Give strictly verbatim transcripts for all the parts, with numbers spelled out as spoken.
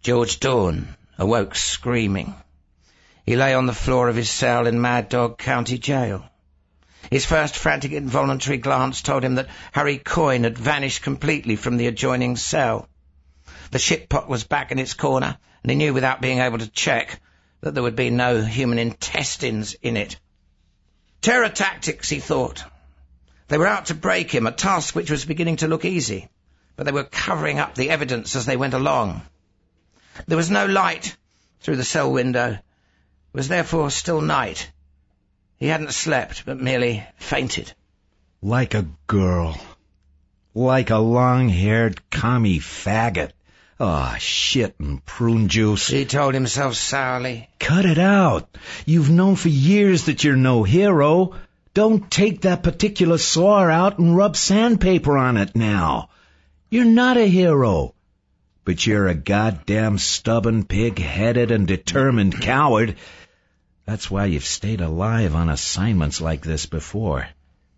George Dorn awoke screaming. He lay on the floor of his cell in Mad Dog County Jail. His first frantic involuntary glance told him that Harry Coyne had vanished completely from the adjoining cell. The shit pot was back in its corner, and he knew without being able to check that there would be no human intestines in it. Terror tactics, he thought. They were out to break him, a task which was beginning to look easy, but they were covering up the evidence as they went along. There was no light through the cell window. It was therefore still night. He hadn't slept, but merely fainted. Like a girl. Like a long-haired commie faggot. Ah, oh, shit and prune juice. He told himself sourly. Cut it out. You've known for years that you're no hero. Don't take that particular sore out and rub sandpaper on it now. You're not a hero. But you're a goddamn stubborn, pig-headed and determined coward. That's why you've stayed alive on assignments like this before.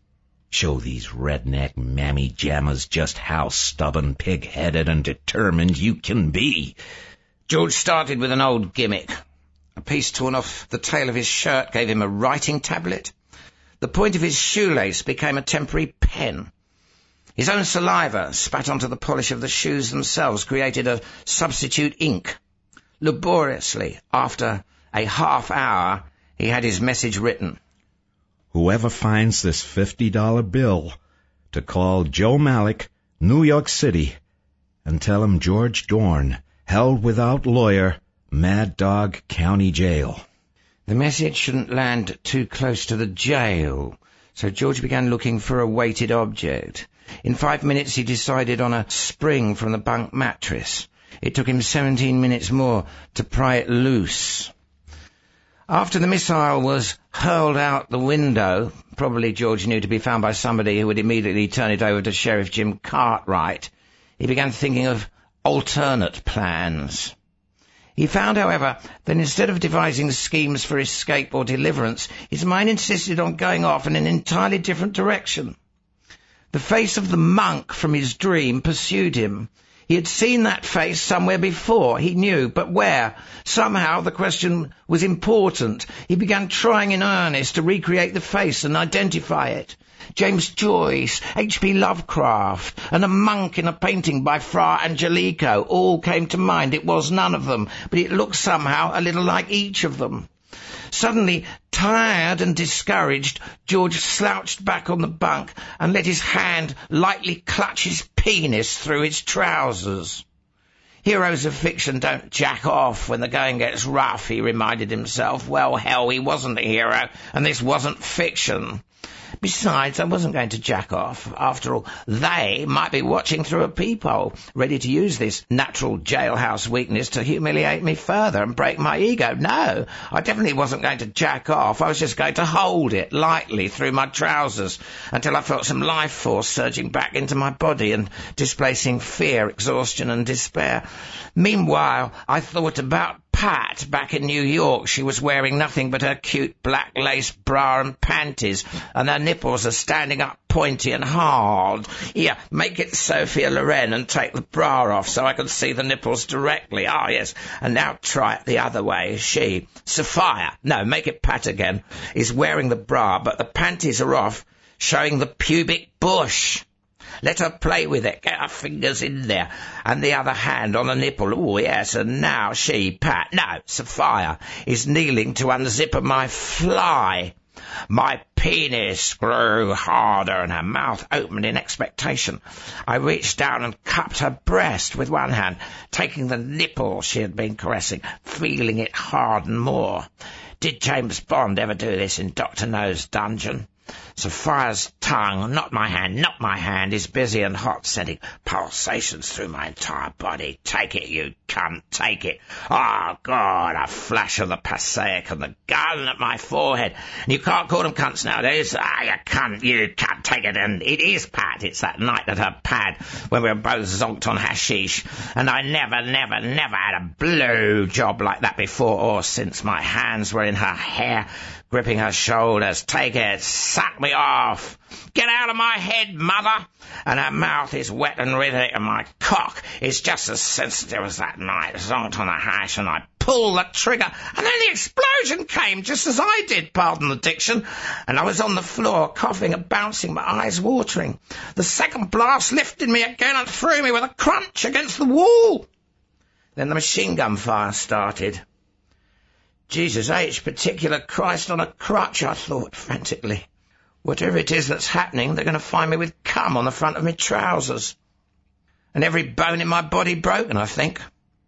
Show these redneck mammy-jammers just how stubborn, pig-headed and determined you can be. George started with an old gimmick. A piece torn off the tail of his shirt gave him a writing tablet. The point of his shoelace became a temporary pen. His own saliva, spat onto the polish of the shoes themselves, created a substitute ink. Laboriously, after a half hour, he had his message written. Whoever finds this fifty dollar bill to call Joe Malik, New York City, and tell him George Dorn, held without lawyer, Mad Dog County Jail. The message shouldn't land too close to the jail, so George began looking for a weighted object. In five minutes he decided on a spring from the bunk mattress. It took him seventeen minutes more to pry it loose. After the missile was hurled out the window, probably George knew to be found by somebody who would immediately turn it over to Sheriff Jim Cartwright, he began thinking of alternate plans. He found, however, that instead of devising schemes for escape or deliverance, his mind insisted on going off in an entirely different direction. The face of the monk from his dream pursued him. He had seen that face somewhere before, he knew, but where? Somehow the question was important. He began trying in earnest to recreate the face and identify it. James Joyce, H P Lovecraft, and a monk in a painting by Fra Angelico all came to mind. It was none of them, but it looked somehow a little like each of them. Suddenly, tired and discouraged, George slouched back on the bunk and let his hand lightly clutch his penis through his trousers. Heroes of fiction don't jack off when the going gets rough, he reminded himself. Well, hell, he wasn't a hero, and this wasn't fiction. Besides, I wasn't going to jack off. After all, they might be watching through a peephole, ready to use this natural jailhouse weakness to humiliate me further and break my ego. No, I definitely wasn't going to jack off. I was just going to hold it lightly through my trousers until I felt some life force surging back into my body and displacing fear, exhaustion and despair. Meanwhile, I thought about Pat back in New York. She was wearing nothing but her cute black lace bra and panties, and her nipples are standing up pointy and hard. Here, make it Sophia Loren and take the bra off so I can see the nipples directly. Ah, yes. And now try it the other way. She, Sophia, no, make it Pat again, is wearing the bra, but the panties are off, showing the pubic bush. Let her play with it. Get her fingers in there. And the other hand on the nipple. Oh, yes. And now she, Pat, no, Sophia, is kneeling to unzip my fly. My penis grew harder and her mouth opened in expectation. I reached down and cupped her breast with one hand, taking the nipple she had been caressing, feeling it harden more. Did James Bond ever do this in Doctor No's dungeon? Sophia's tongue, not my hand, not my hand, is busy and hot, sending pulsations through my entire body. Take it, you cunt, take it. Oh, God, a flash of the Passaic and the gun at my forehead. And you can't call them cunts nowadays. Ah, you cunt, you cunt, take it. And it is Pat. It's that night at her pad when we were both zonked on hashish. And I never, never, never had a blow job like that before or since. My hands were in her hair, gripping her shoulders. Take it, suck me off. Get out of my head, mother! And her mouth is wet and riddick, and my cock is just as sensitive as that night, zonked on the hash, and I pull the trigger, and then the explosion came just as I did, pardon the diction, and I was on the floor, coughing and bouncing, my eyes watering. The second blast lifted me again and threw me with a crunch against the wall. Then the machine gun fire started. Jesus H, particular Christ on a crutch, I thought frantically. Whatever it is that's happening, they're going to find me with cum on the front of my trousers. And every bone in my body broken, I think.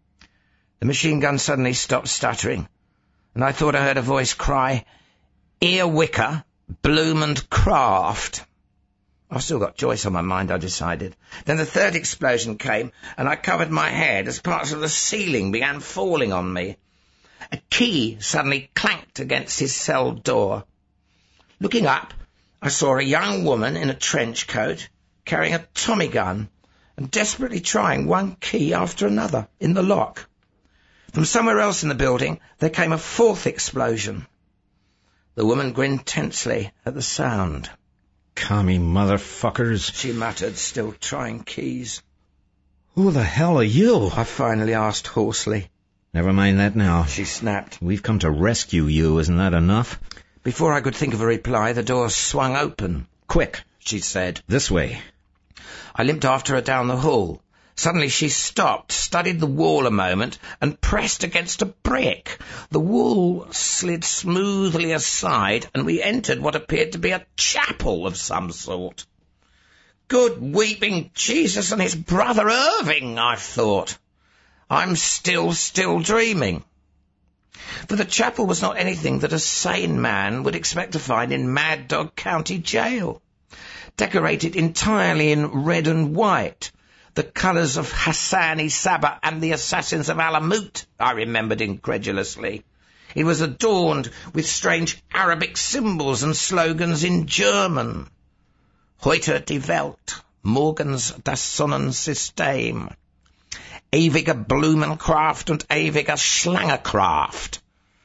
The machine gun suddenly stopped stuttering, and I thought I heard a voice cry, Earwicker, Bloom and Craft. I've still got Joyce on my mind, I decided. Then the third explosion came, and I covered my head as parts of the ceiling began falling on me. A key suddenly clanked against his cell door. Looking up, I saw a young woman in a trench coat carrying a Tommy gun and desperately trying one key after another in the lock. From somewhere else in the building, there came a fourth explosion. The woman grinned tensely at the sound. Commie motherfuckers, she muttered, still trying keys. Who the hell are you? I finally asked hoarsely. Never mind that now, she snapped. We've come to rescue you, isn't that enough? Before I could think of a reply, the door swung open. Quick, she said. This way. I limped after her down the hall. Suddenly she stopped, studied the wall a moment, and pressed against a brick. The wall slid smoothly aside, and we entered what appeared to be a chapel of some sort. Good weeping Jesus and his brother Irving, I thought. I'm still, still dreaming. For the chapel was not anything that a sane man would expect to find in Mad Dog County Jail. Decorated entirely in red and white, the colours of Hassani Sabah and the assassins of Alamut, I remembered incredulously. It was adorned with strange Arabic symbols and slogans in German. Heute die Welt, morgens das Sonnensystem. Ewiger Blumenkraft und ewiger Schlangekraft.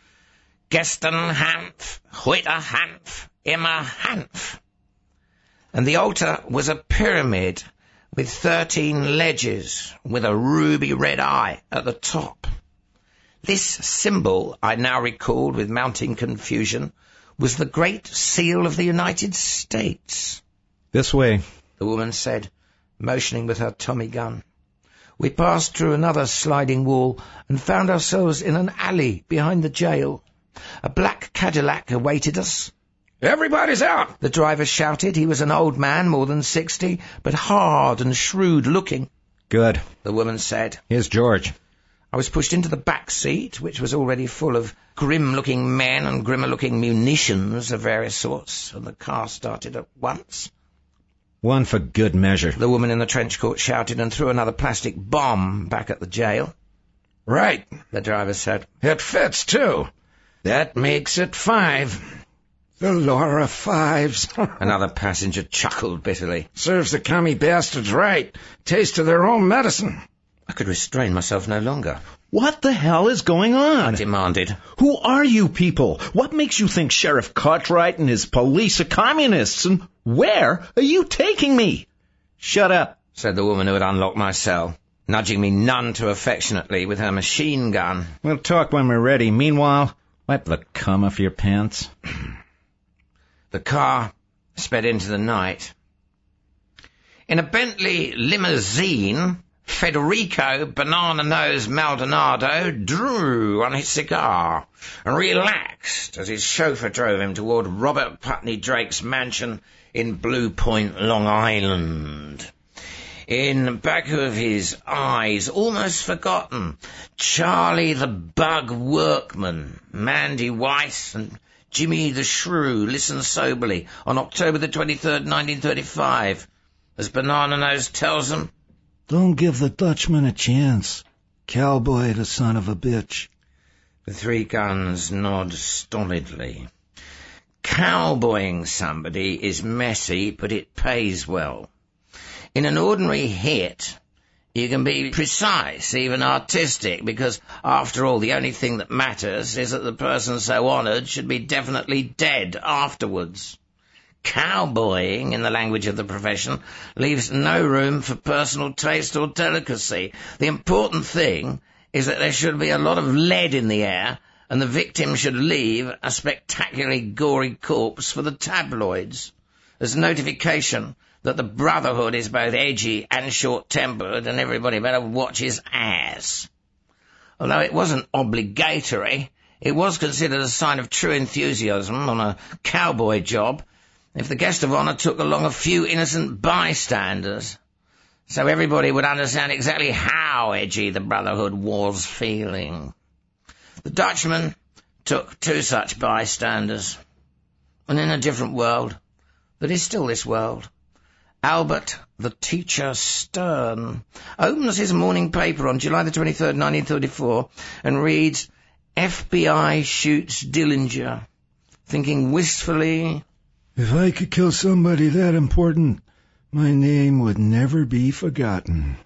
Gestern Hanf, heute Hanf, immer Hanf. And the altar was a pyramid with thirteen ledges with a ruby red eye at the top. This symbol, I now recalled with mounting confusion, was the Great Seal of the United States. This way, the woman said, motioning with her Tommy gun. We passed through another sliding wall and found ourselves in an alley behind the jail. A black Cadillac awaited us. Everybody's out, the driver shouted. He was an old man, more than sixty, but hard and shrewd-looking. Good, the woman said. Here's George. I was pushed into the back seat, which was already full of grim-looking men and grimmer-looking munitions of various sorts, and the car started at once. One for good measure, the woman in the trench coat shouted and threw another plastic bomb back at the jail. Right, the driver said. It fits, too. That makes it five. The Laura Fives. Another passenger chuckled bitterly. Serves the commie bastards right. Taste of their own medicine. I could restrain myself no longer. What the hell is going on? I demanded. Who are you people? What makes you think Sheriff Cartwright and his police are communists? And where are you taking me? Shut up, said the woman who had unlocked my cell, nudging me none too affectionately with her machine gun. We'll talk when we're ready. Meanwhile, wipe the cum off your pants. The car sped into the night. In a Bentley limousine, Federico Banana-Nose Maldonado drew on his cigar and relaxed as his chauffeur drove him toward Robert Putney Drake's mansion in Blue Point, Long Island. In back of his eyes, almost forgotten, Charlie the Bug Workman, Mandy Weiss and Jimmy the Shrew listened soberly on October the twenty-third, nineteen thirty-five, as Banana-Nose tells them, "Don't give the Dutchman a chance. Cowboy, the son of a bitch." The three guns nod stolidly. Cowboying somebody is messy, but it pays well. In an ordinary hit, you can be precise, even artistic, because, after all, the only thing that matters is that the person so honoured should be definitely dead afterwards. cowboying, in the language of the profession, leaves no room for personal taste or delicacy. The important thing is that there should be a lot of lead in the air, and the victim should leave a spectacularly gory corpse for the tabloids, as notification that the Brotherhood is both edgy and short-tempered, and everybody better watch his ass. Although it wasn't obligatory, it was considered a sign of true enthusiasm on a cowboy job if the guest of honour took along a few innocent bystanders, so everybody would understand exactly how edgy the Brotherhood was feeling. The Dutchman took two such bystanders, and in a different world, that is still this world, Albert, the teacher Stern, opens his morning paper on July the twenty-third, nineteen thirty-four, and reads, F B I shoots Dillinger, thinking wistfully, if I could kill somebody that important, my name would never be forgotten.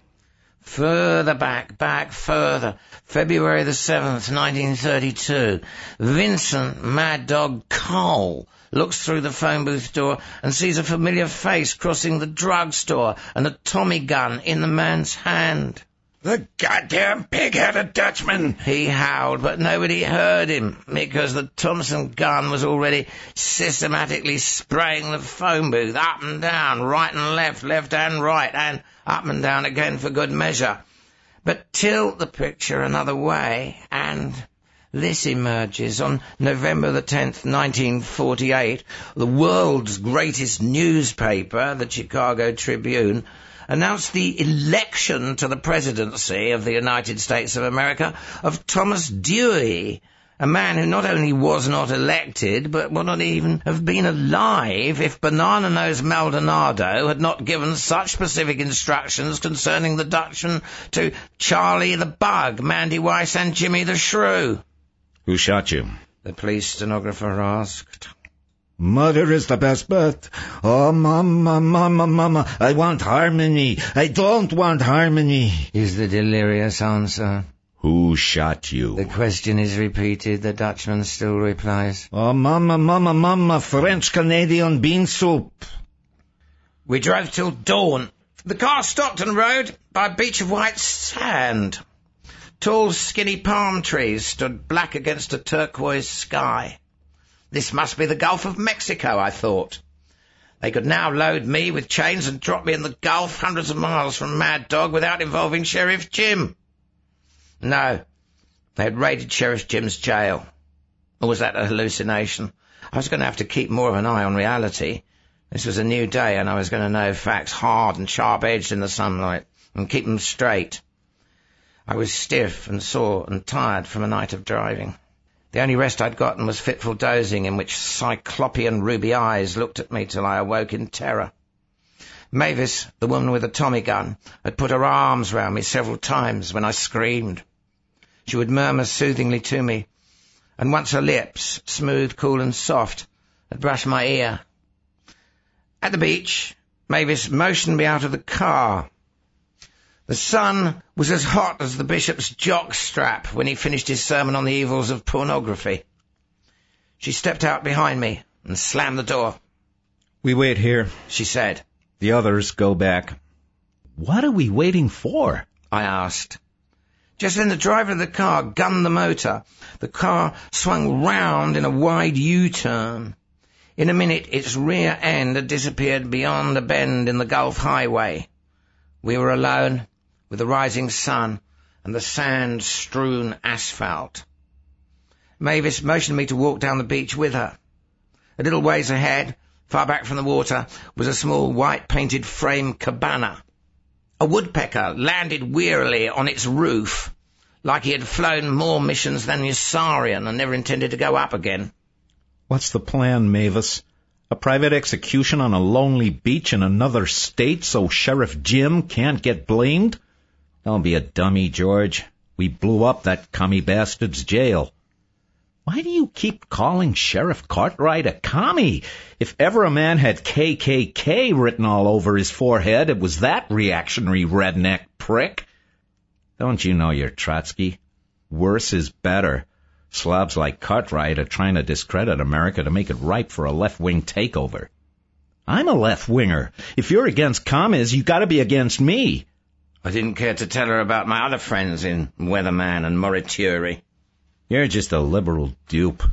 Further back, back further, February the seventh, nineteen thirty-two, Vincent Mad Dog Cole looks through the phone booth door and sees a familiar face crossing the drugstore and a Tommy gun in the man's hand. The goddamn pig-headed Dutchman! He howled, but nobody heard him, because the Thompson gun was already systematically spraying the phone booth up and down, right and left, left and right, and up and down again for good measure. But tilt the picture another way, and this emerges. On November the tenth, nineteen forty-eight, the world's greatest newspaper, the Chicago Tribune, announced the election to the presidency of the United States of America of Thomas Dewey, a man who not only was not elected, but would not even have been alive if Banana-Nose Maldonado had not given such specific instructions concerning the Dutchman to Charlie the Bug, Mandy Weiss, and Jimmy the Shrew. Who shot you? The police stenographer asked. Mother is the best bet. Oh, mama, mama, mama, I want harmony. I don't want harmony, is the delirious answer. Who shot you? The question is repeated. The Dutchman still replies. Oh, mama, mama, mama, French-Canadian bean soup. We drove till dawn. The car stopped on the road by a beach of white sand. Tall, skinny palm trees stood black against a turquoise sky. This must be the Gulf of Mexico, I thought. They could now load me with chains and drop me in the Gulf hundreds of miles from Mad Dog without involving Sheriff Jim. No, they had raided Sheriff Jim's jail. Or was that a hallucination? I was going to have to keep more of an eye on reality. This was a new day, and I was going to know facts hard and sharp-edged in the sunlight, and keep them straight. I was stiff and sore and tired from a night of driving. The only rest I'd gotten was fitful dozing in which cyclopean ruby eyes looked at me till I awoke in terror. Mavis, the woman with the Tommy gun, had put her arms round me several times when I screamed. She would murmur soothingly to me, and once her lips, smooth, cool and soft, had brushed my ear. At the beach, Mavis motioned me out of the car. The sun was as hot as the bishop's jockstrap when he finished his sermon on the evils of pornography. She stepped out behind me and slammed the door. We wait here, she said. The others go back. What are we waiting for? I asked. Just then the driver of the car gunned the motor. The car swung round in a wide U-turn. In a minute its rear end had disappeared beyond a bend in the Gulf Highway. We were alone, with the rising sun and the sand-strewn asphalt. Mavis motioned me to walk down the beach with her. A little ways ahead, far back from the water, was a small white-painted frame cabana. A woodpecker landed wearily on its roof, like he had flown more missions than Yossarian and never intended to go up again. What's the plan, Mavis? A private execution on a lonely beach in another state so Sheriff Jim can't get blamed? Don't be a dummy, George. We blew up that commie bastard's jail. Why do you keep calling Sheriff Cartwright a commie? If ever a man had K K K written all over his forehead, it was that reactionary redneck prick. Don't you know your Trotsky? Worse is better. Slobs like Cartwright are trying to discredit America to make it ripe for a left-wing takeover. I'm a left-winger. If you're against commies, you gotta be against me. I didn't care to tell her about my other friends in Weatherman and Morituri. You're just a liberal dupe.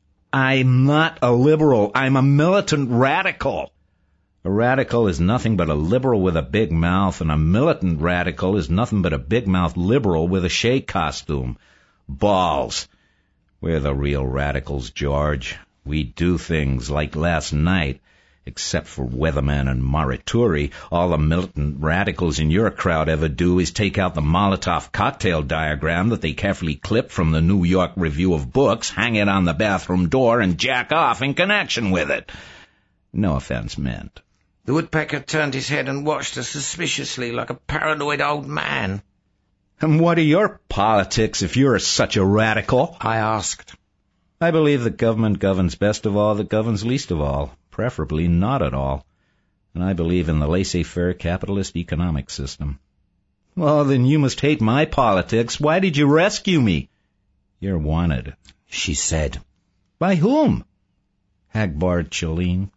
I'm not a liberal. I'm a militant radical. A radical is nothing but a liberal with a big mouth, and a militant radical is nothing but a big-mouthed liberal with a shake costume. Balls. We're the real radicals, George. We do things like last night. Except for Weatherman and Morituri, all the militant radicals in your crowd ever do is take out the Molotov cocktail diagram that they carefully clipped from the New York Review of Books, hang it on the bathroom door, and jack off in connection with it. No offense meant. The woodpecker turned his head and watched us suspiciously like a paranoid old man. And what are your politics if you're such a radical? I asked. I believe the government governs best of all that governs least of all. Preferably not at all. And I believe in the laissez-faire capitalist economic system. Well, then you must hate my politics. Why did you rescue me? You're wanted, she said. By whom? Hagbard Chelene.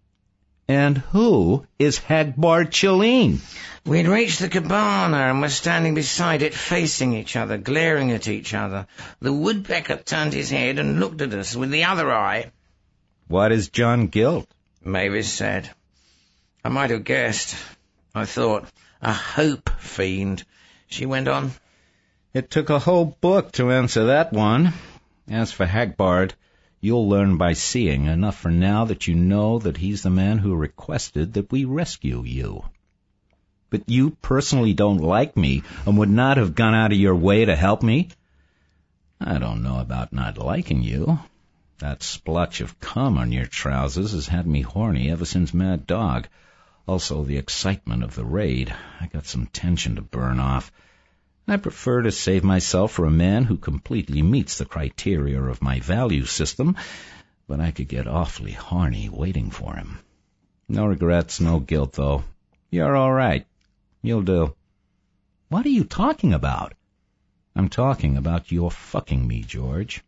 And who is Hagbard Chelene? We'd reached the cabana and were standing beside it, facing each other, glaring at each other. The woodpecker turned his head and looked at us with the other eye. What is John Gilt? Mavis said. I might have guessed. I thought, a hope fiend. She went on. It took a whole book to answer that one. As for Hagbard, you'll learn by seeing, enough for now that you know that he's the man who requested that we rescue you. But you personally don't like me and would not have gone out of your way to help me? I don't know about not liking you. That splotch of cum on your trousers has had me horny ever since Mad Dog. Also, the excitement of the raid. I got some tension to burn off. I prefer to save myself for a man who completely meets the criteria of my value system, but I could get awfully horny waiting for him. No regrets, no guilt, though. You're all right. You'll do. What are you talking about? I'm talking about your fucking me, George.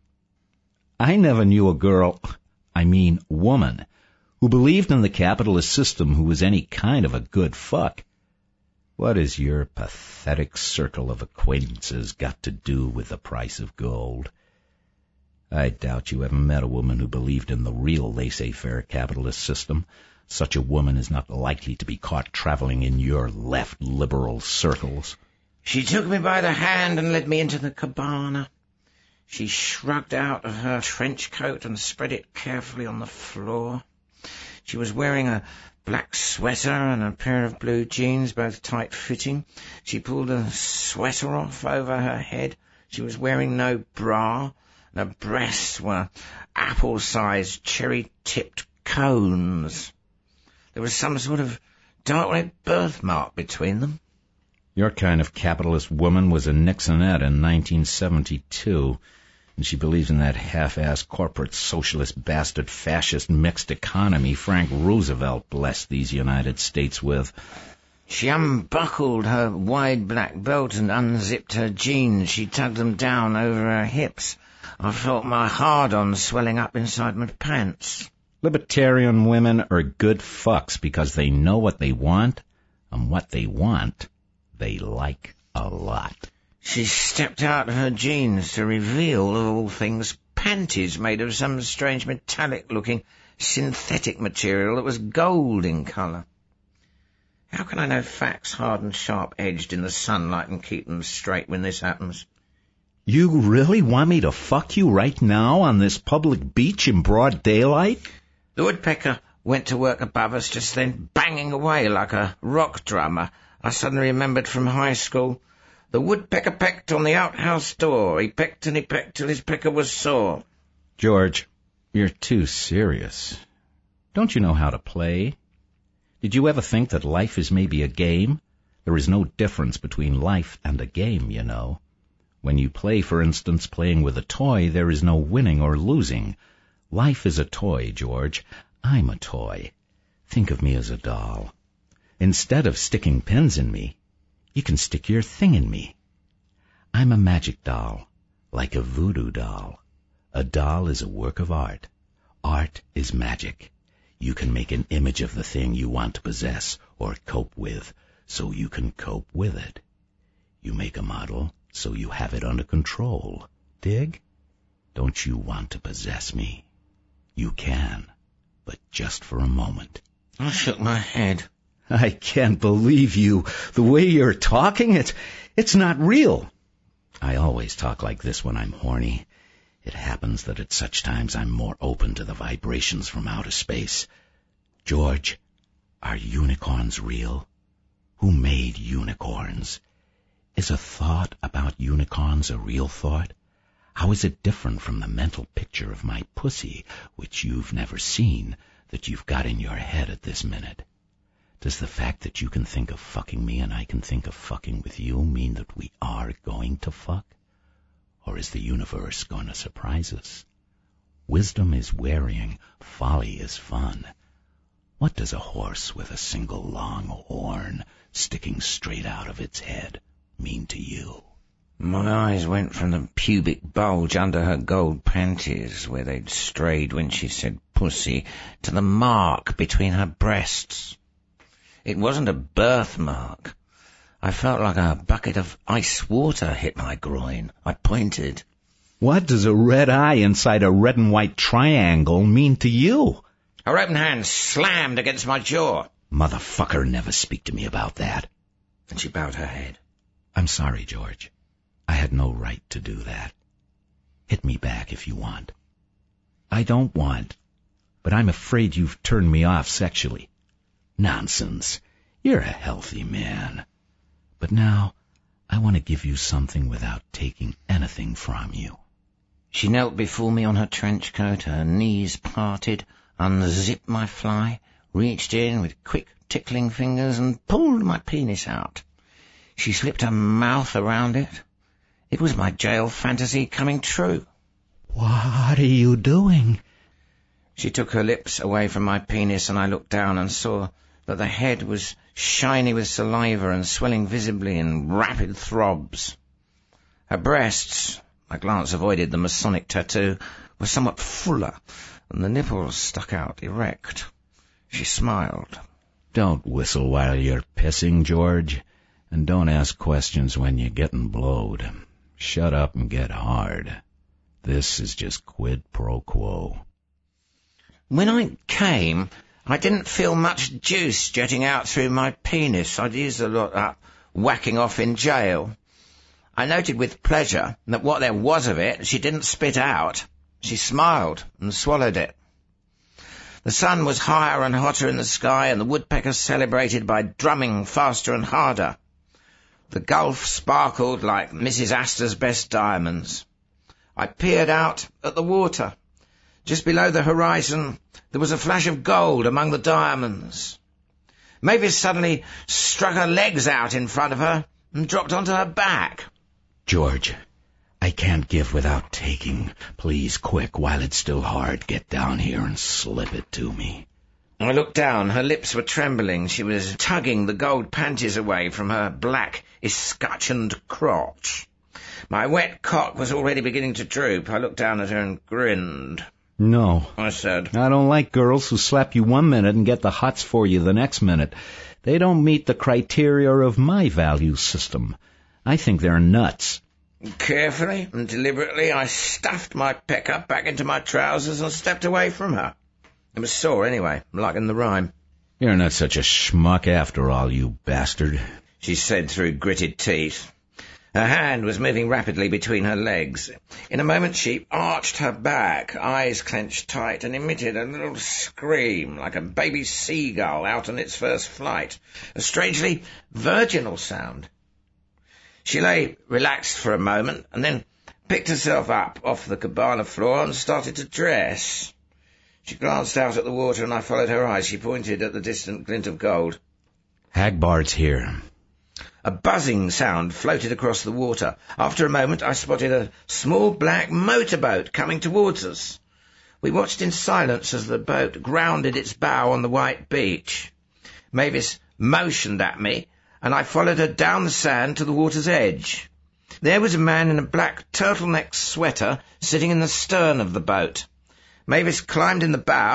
I never knew a girl, I mean woman, who believed in the capitalist system who was any kind of a good fuck. What has your pathetic circle of acquaintances got to do with the price of gold? I doubt you ever met a woman who believed in the real laissez-faire capitalist system. Such a woman is not likely to be caught traveling in your left liberal circles. She took me by the hand and led me into the cabana. She shrugged out of her trench coat and spread it carefully on the floor. She was wearing a black sweater and a pair of blue jeans, both tight-fitting. She pulled the sweater off over her head. She was wearing no bra. Her breasts were apple-sized, cherry-tipped cones. There was some sort of dark red birthmark between them. Your kind of capitalist woman was a Nixonette in nineteen seventy-two, and she believes in that half-assed corporate socialist bastard fascist mixed economy Frank Roosevelt blessed these United States with. She unbuckled her wide black belt and unzipped her jeans. She tugged them down over her hips. I felt my hard-on swelling up inside my pants. Libertarian women are good fucks because they know what they want, and what they want they like a lot. She stepped out of her jeans to reveal, of all things, panties made of some strange metallic-looking synthetic material that was gold in colour. How can I know facts hard and sharp-edged in the sunlight and keep them straight when this happens? You really want me to fuck you right now on this public beach in broad daylight? The woodpecker went to work above us just then, banging away like a rock drummer. I suddenly remembered from high school. The woodpecker pecked on the outhouse door. He pecked and he pecked till his pecker was sore. George, you're too serious. Don't you know how to play? Did you ever think that life is maybe a game? There is no difference between life and a game, you know. When you play, for instance, playing with a toy, there is no winning or losing. Life is a toy, George. I'm a toy. Think of me as a doll. Instead of sticking pins in me, you can stick your thing in me. I'm a magic doll, like a voodoo doll. A doll is a work of art. Art is magic. You can make an image of the thing you want to possess or cope with, so you can cope with it. You make a model, so you have it under control. Dig? Don't you want to possess me? You can, but just for a moment. I shook my head. I can't believe you. The way you're talking, it's, it's not real. I always talk like this when I'm horny. It happens that at such times I'm more open to the vibrations from outer space. George, are unicorns real? Who made unicorns? Is a thought about unicorns a real thought? How is it different from the mental picture of my pussy, which you've never seen, that you've got in your head at this minute? Does the fact that you can think of fucking me and I can think of fucking with you mean that we are going to fuck? Or is the universe going to surprise us? Wisdom is wearying, folly is fun. What does a horse with a single long horn sticking straight out of its head mean to you? My eyes went from the pubic bulge under her gold panties, where they'd strayed when she said pussy, to the mark between her breasts. It wasn't a birthmark. I felt like a bucket of ice water hit my groin. I pointed. What does a red eye inside a red and white triangle mean to you? Her open hand slammed against my jaw. Motherfucker, never speak to me about that. And she bowed her head. I'm sorry, George. I had no right to do that. Hit me back if you want. I don't want, but I'm afraid you've turned me off sexually. Nonsense. You're a healthy man. But now, I want to give you something without taking anything from you. She knelt before me on her trench coat, her knees parted, unzipped my fly, reached in with quick tickling fingers and pulled my penis out. She slipped her mouth around it. It was my jail fantasy coming true. What are you doing? She took her lips away from my penis, and I looked down and saw that the head was shiny with saliva and swelling visibly in rapid throbs. Her breasts, my glance avoided the Masonic tattoo, were somewhat fuller, and the nipples stuck out erect. She smiled. Don't whistle while you're pissing, George, and don't ask questions when you're getting blowed. Shut up and get hard. This is just quid pro quo. When I came, I didn't feel much juice jetting out through my penis. I'd used a lot up whacking off in jail. I noted with pleasure that what there was of it she didn't spit out. She smiled and swallowed it. The sun was higher and hotter in the sky, and the woodpeckers celebrated by drumming faster and harder. The Gulf sparkled like Missus Astor's best diamonds. I peered out at the water. Just below the horizon, there was a flash of gold among the diamonds. Mavis suddenly struck her legs out in front of her and dropped onto her back. George, I can't give without taking. Please, quick, while it's still hard, get down here and slip it to me. I looked down. Her lips were trembling. She was tugging the gold panties away from her black, escutcheoned crotch. My wet cock was already beginning to droop. I looked down at her and grinned. No, I said. I don't like girls who slap you one minute and get the hots for you the next minute. They don't meet the criteria of my value system. I think they're nuts. Carefully and deliberately, I stuffed my pecker back into my trousers and stepped away from her. It was sore anyway, like in the rhyme. You're not such a schmuck after all, you bastard, she said through gritted teeth. Her hand was moving rapidly between her legs. In a moment she arched her back, eyes clenched tight, and emitted a little scream like a baby seagull out on its first flight, a strangely virginal sound. She lay relaxed for a moment, and then picked herself up off the cabana floor and started to dress. She glanced out at the water, and I followed her eyes. She pointed at the distant glint of gold. Hagbard's here. A buzzing sound floated across the water. After a moment, I spotted a small black motorboat coming towards us. We watched in silence as the boat grounded its bow on the white beach. Mavis motioned at me, and I followed her down the sand to the water's edge. There was a man in a black turtleneck sweater sitting in the stern of the boat. Mavis climbed in the bow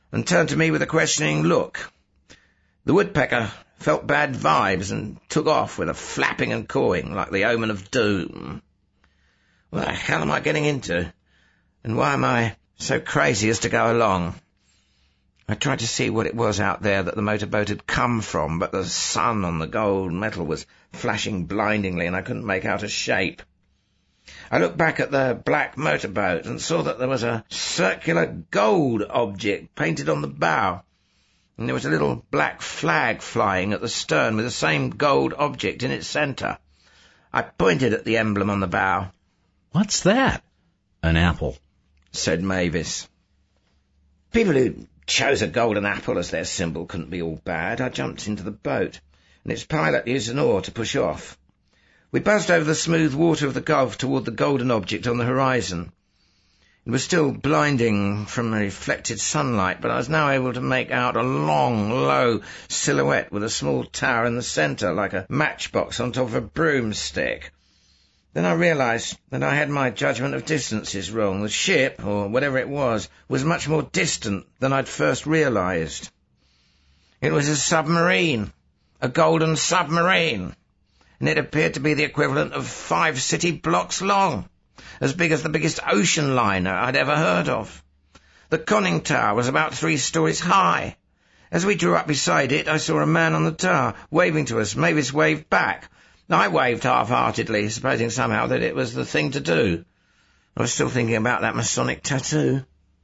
and turned to me with a questioning look. The woodpecker felt bad vibes and took off with a flapping and cawing like the omen of doom. What the hell am I getting into? And why am I so crazy as to go along? I tried to see what it was out there that the motorboat had come from, but the sun on the gold metal was flashing blindingly and I couldn't make out a shape. I looked back at the black motorboat and saw that there was a circular gold object painted on the bow, and there was a little black flag flying at the stern with the same gold object in its centre. I pointed at the emblem on the bow. "What's that?" "An apple," said Mavis. People who chose a golden apple as their symbol couldn't be all bad. I jumped into the boat, and its pilot used an oar to push off. We buzzed over the smooth water of the Gulf toward the golden object on the horizon. It was still blinding from the reflected sunlight, but I was now able to make out a long, low silhouette with a small tower in the centre, like a matchbox on top of a broomstick. Then I realised that I had my judgment of distances wrong. The ship, or whatever it was, was much more distant than I'd first realised. It was a submarine, a golden submarine, and it appeared to be the equivalent of five city blocks long, as big as the biggest ocean liner I'd ever heard of. The conning tower was about three stories high. As we drew up beside it, I saw a man on the tower, waving to us. Mavis waved back. I waved half-heartedly, supposing somehow that it was the thing to do. I was still thinking about that Masonic tattoo.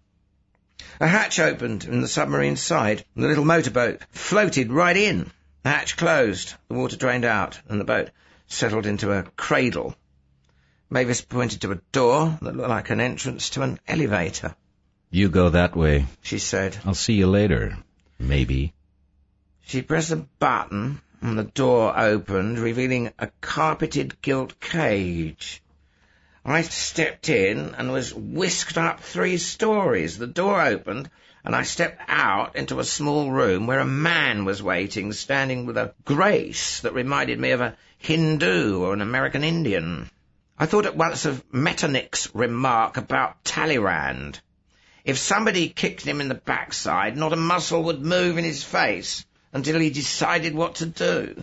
A hatch opened in the submarine's side, and the little motorboat floated right in. The hatch closed, the water drained out, and the boat settled into a cradle. Mavis pointed to a door that looked like an entrance to an elevator. "You go that way," she said. "I'll see you later. Maybe." She pressed a button, and the door opened, revealing a carpeted gilt cage. I stepped in and was whisked up three stories. The door opened, and I stepped out into a small room where a man was waiting, standing with a grace that reminded me of a Hindu or an American Indian. I thought at once of Metternich's remark about Talleyrand. If somebody kicked him in the backside, not a muscle would move in his face until he decided what to do.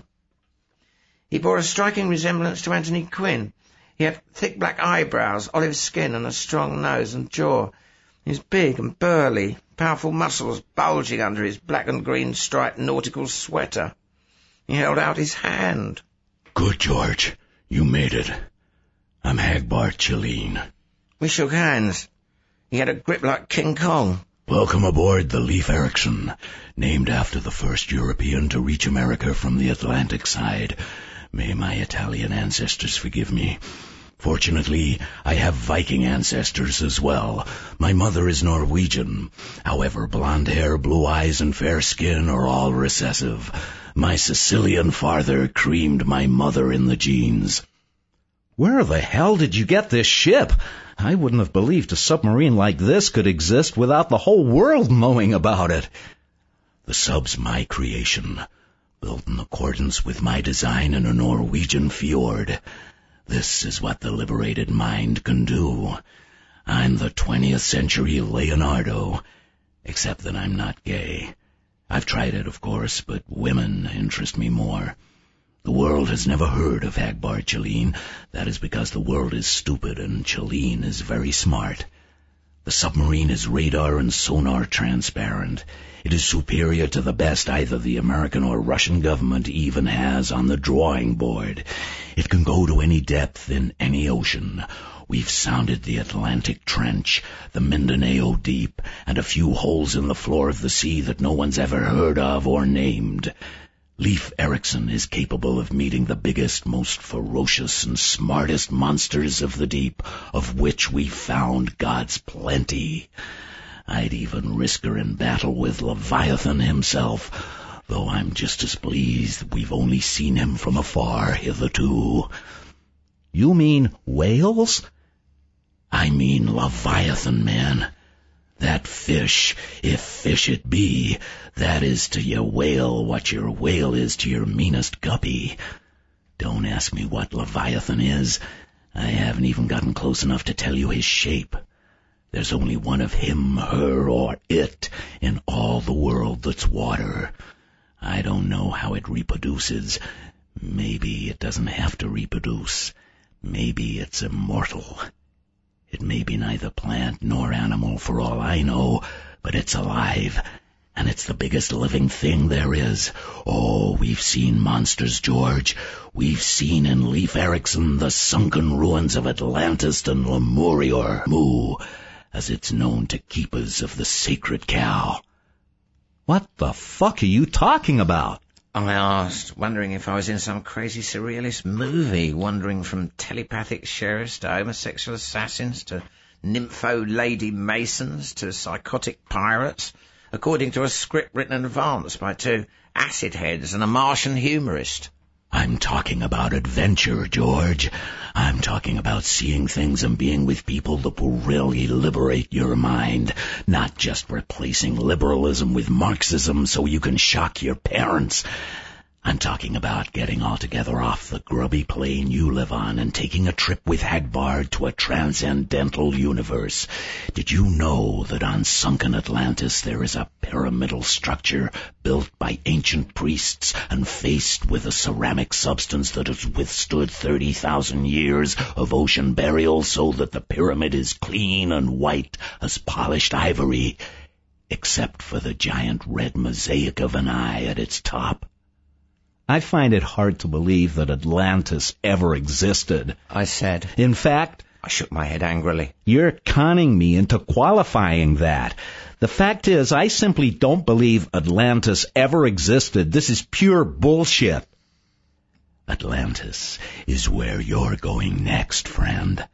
He bore a striking resemblance to Anthony Quinn. He had thick black eyebrows, olive skin, and a strong nose and jaw. He was big and burly, powerful muscles bulging under his black and green striped nautical sweater. He held out his hand. "Good, George. You made it. I'm Hagbar Chelleen." We shook hands. He had a grip like King Kong. "Welcome aboard the Leif Erikson, named after the first European to reach America from the Atlantic side. May my Italian ancestors forgive me. Fortunately, I have Viking ancestors as well. My mother is Norwegian. However, blonde hair, blue eyes, and fair skin are all recessive. My Sicilian father creamed my mother in the genes." "Where the hell did you get this ship? I wouldn't have believed a submarine like this could exist without the whole world knowing about it." "The sub's my creation, built in accordance with my design in a Norwegian fjord. This is what the liberated mind can do. I'm the twentieth century Leonardo, except that I'm not gay. I've tried it, of course, but women interest me more. The world has never heard of Hagbar Chelleen. That is because the world is stupid and Chelleen is very smart. The submarine is radar and sonar transparent. It is superior to the best either the American or Russian government even has on the drawing board. It can go to any depth in any ocean. We've sounded the Atlantic Trench, the Mindanao Deep, and a few holes in the floor of the sea that no one's ever heard of or named. Leif Erikson is capable of meeting the biggest, most ferocious and smartest monsters of the deep, of which we've found God's plenty. I'd even risk her in battle with Leviathan himself, though I'm just as pleased that we've only seen him from afar hitherto." "You mean whales?" "I mean Leviathan, man. That fish, if fish it be, that is to your whale what your whale is to your meanest guppy. Don't ask me what Leviathan is. I haven't even gotten close enough to tell you his shape. There's only one of him, her, or it in all the world that's water. I don't know how it reproduces. Maybe it doesn't have to reproduce. Maybe it's immortal. It may be neither plant nor animal for all I know, but it's alive, and it's the biggest living thing there is. Oh, we've seen monsters, George. We've seen in Leif Erikson the sunken ruins of Atlantis and Lemuria, Mu, as it's known to keepers of the sacred cow. What the fuck are you talking about? I asked, wondering if I was in some crazy surrealist movie, wandering from telepathic sheriffs to homosexual assassins to nympho lady masons to psychotic pirates, according to a script written in advance by two acid heads and a Martian humorist. I'm talking about adventure, George. I'm talking about seeing things and being with people that will really liberate your mind, not just replacing liberalism with Marxism so you can shock your parents. I'm talking about getting altogether off the grubby plane you live on and taking a trip with Hagbard to a transcendental universe. Did you know that on sunken Atlantis there is a pyramidal structure built by ancient priests and faced with a ceramic substance that has withstood thirty thousand years of ocean burial so that the pyramid is clean and white as polished ivory, except for the giant red mosaic of an eye at its top? I find it hard to believe that Atlantis ever existed, I said. In fact, I shook my head angrily. You're conning me into qualifying that. The fact is, I simply don't believe Atlantis ever existed. This is pure bullshit. Atlantis is where you're going next, friend.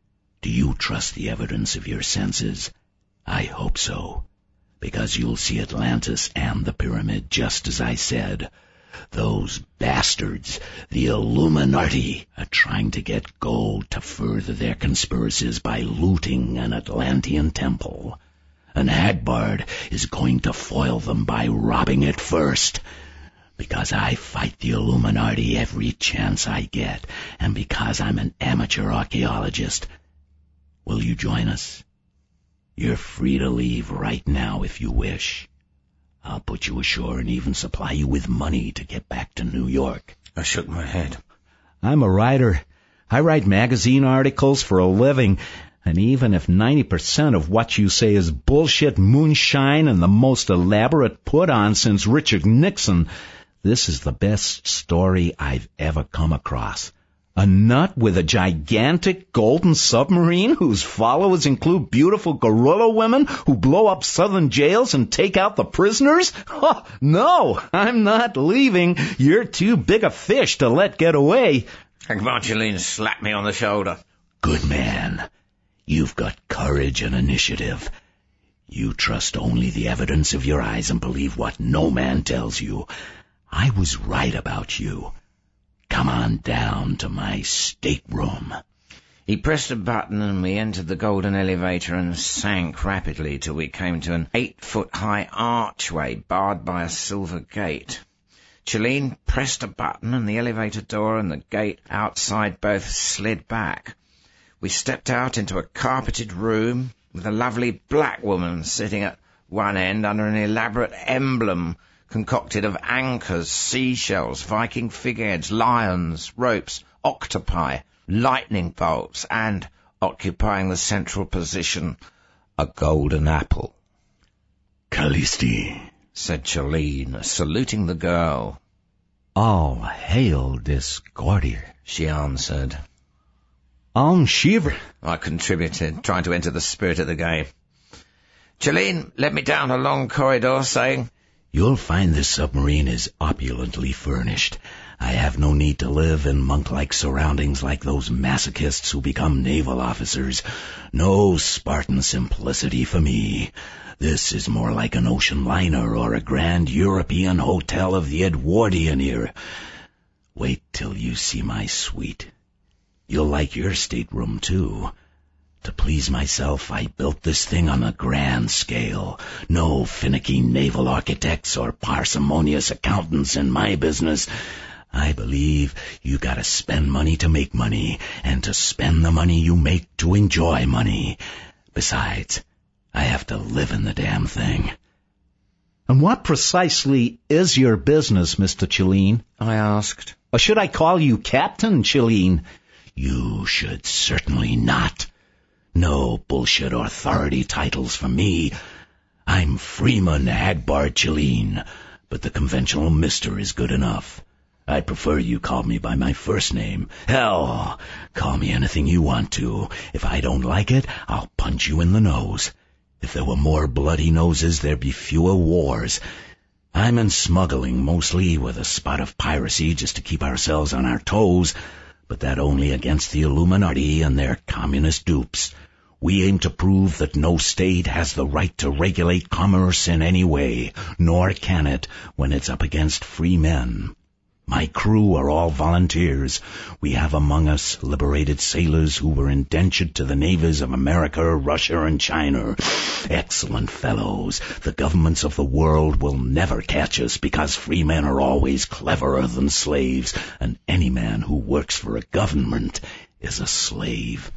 Do you trust the evidence of your senses? I hope so, because you'll see Atlantis and the pyramid just as I said. Those bastards, the Illuminati, are trying to get gold to further their conspiracies by looting an Atlantean temple. And Hagbard is going to foil them by robbing it first. Because I fight the Illuminati every chance I get, and because I'm an amateur archaeologist. Will you join us? You're free to leave right now if you wish. I'll put you ashore and even supply you with money to get back to New York. I shook my head. I'm a writer. I write magazine articles for a living, and even if ninety percent of what you say is bullshit moonshine and the most elaborate put-on since Richard Nixon, this is the best story I've ever come across. A nut with a gigantic golden submarine whose followers include beautiful gorilla women who blow up southern jails and take out the prisoners? Oh, no, I'm not leaving. You're too big a fish to let get away. Evangeline slapped me on the shoulder. Good man. You've got courage and initiative. You trust only the evidence of your eyes and believe what no man tells you. I was right about you. Come on down to my stateroom. He pressed a button and we entered the golden elevator and sank rapidly till we came to an eight-foot-high archway barred by a silver gate. Chalene pressed a button and the elevator door and the gate outside both slid back. We stepped out into a carpeted room with a lovely black woman sitting at one end under an elaborate emblem concocted of anchors, seashells, Viking figureheads, lions, ropes, octopi, lightning bolts, and, occupying the central position, a golden apple. Callisti, said Chalene, saluting the girl. All hail Discordia, she answered. On shiver, I contributed, trying to enter the spirit of the game. Chalene led me down a long corridor, saying, You'll find this submarine is opulently furnished. I have no need to live in monk-like surroundings like those masochists who become naval officers. No Spartan simplicity for me. This is more like an ocean liner or a grand European hotel of the Edwardian era. Wait till you see my suite. You'll like your stateroom, too. To please myself, I built this thing on a grand scale. No finicky naval architects or parsimonious accountants in my business. I believe you gotta spend money to make money, and to spend the money you make to enjoy money. Besides, I have to live in the damn thing. And what precisely is your business, Mister Chileen? I asked. Or should I call you Captain Chileen? You should certainly not. No bullshit authority titles for me. I'm Freeman Hagbard Chileen, but the conventional mister is good enough. I prefer you call me by my first name. Hell, call me anything you want to. If I don't like it, I'll punch you in the nose. If there were more bloody noses, there'd be fewer wars. I'm in smuggling, mostly with a spot of piracy just to keep ourselves on our toes, but that only against the Illuminati and their communist dupes. We aim to prove that no state has the right to regulate commerce in any way, nor can it when it's up against free men. My crew are all volunteers. We have among us liberated sailors who were indentured to the navies of America, Russia, and China. Excellent fellows. The governments of the world will never catch us because free men are always cleverer than slaves, and any man who works for a government is a slave.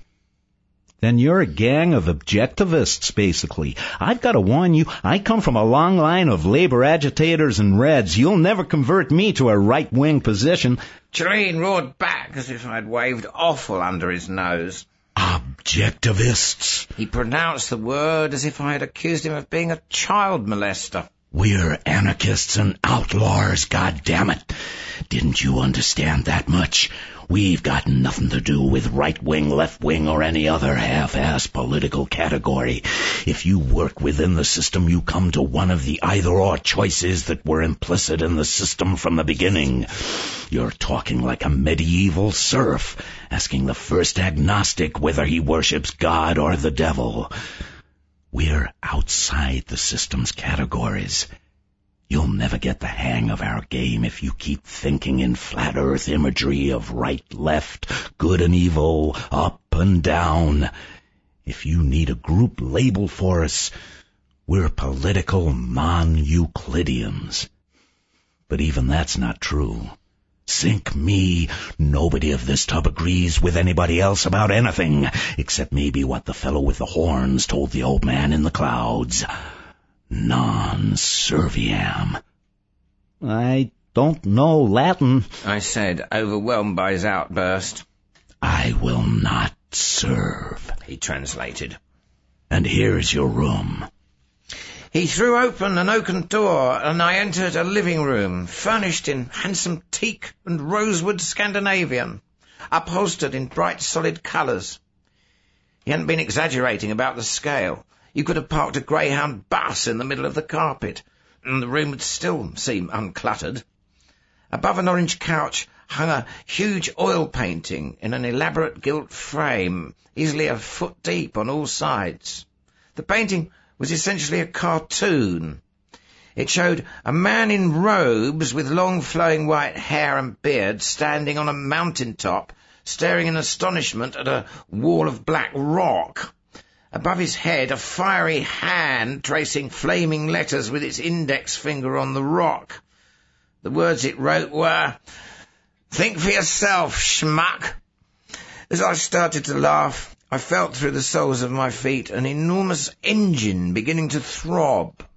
Then you're a gang of objectivists, basically. I've got to warn you, I come from a long line of labor agitators and Reds. You'll never convert me to a right-wing position. Chileen roared back as if I'd waved offal under his nose. Objectivists? He pronounced the word as if I had accused him of being a child molester. We're anarchists and outlaws, goddammit. Didn't you understand that much? We've got nothing to do with right-wing, left-wing, or any other half-ass political category. If you work within the system, you come to one of the either-or choices that were implicit in the system from the beginning. You're talking like a medieval serf, asking the first agnostic whether he worships God or the devil. We're outside the system's categories. You'll never get the hang of our game if you keep thinking in flat earth imagery of right, left, good and evil, up and down. If you need a group label for us, we're political non-Euclideans. But even that's not true. Sink me, nobody of this tub agrees with anybody else about anything, except maybe what the fellow with the horns told the old man in the clouds. Non serviam. I don't know Latin, I said, overwhelmed by his outburst. I will not serve, he translated. And here's your room. He threw open an oaken door, and I entered a living room, furnished in handsome teak and rosewood Scandinavian, upholstered in bright solid colours. He hadn't been exaggerating about the scale. You could have parked a greyhound bus in the middle of the carpet, and the room would still seem uncluttered. Above an orange couch hung a huge oil painting in an elaborate gilt frame, easily a foot deep on all sides. The painting was essentially a cartoon. It showed a man in robes with long flowing white hair and beard standing on a mountain top, staring in astonishment at a wall of black rock. Above his head, a fiery hand tracing flaming letters with its index finger on the rock. The words it wrote were, "Think for yourself, schmuck." As I started to laugh, I felt through the soles of my feet an enormous engine beginning to throb.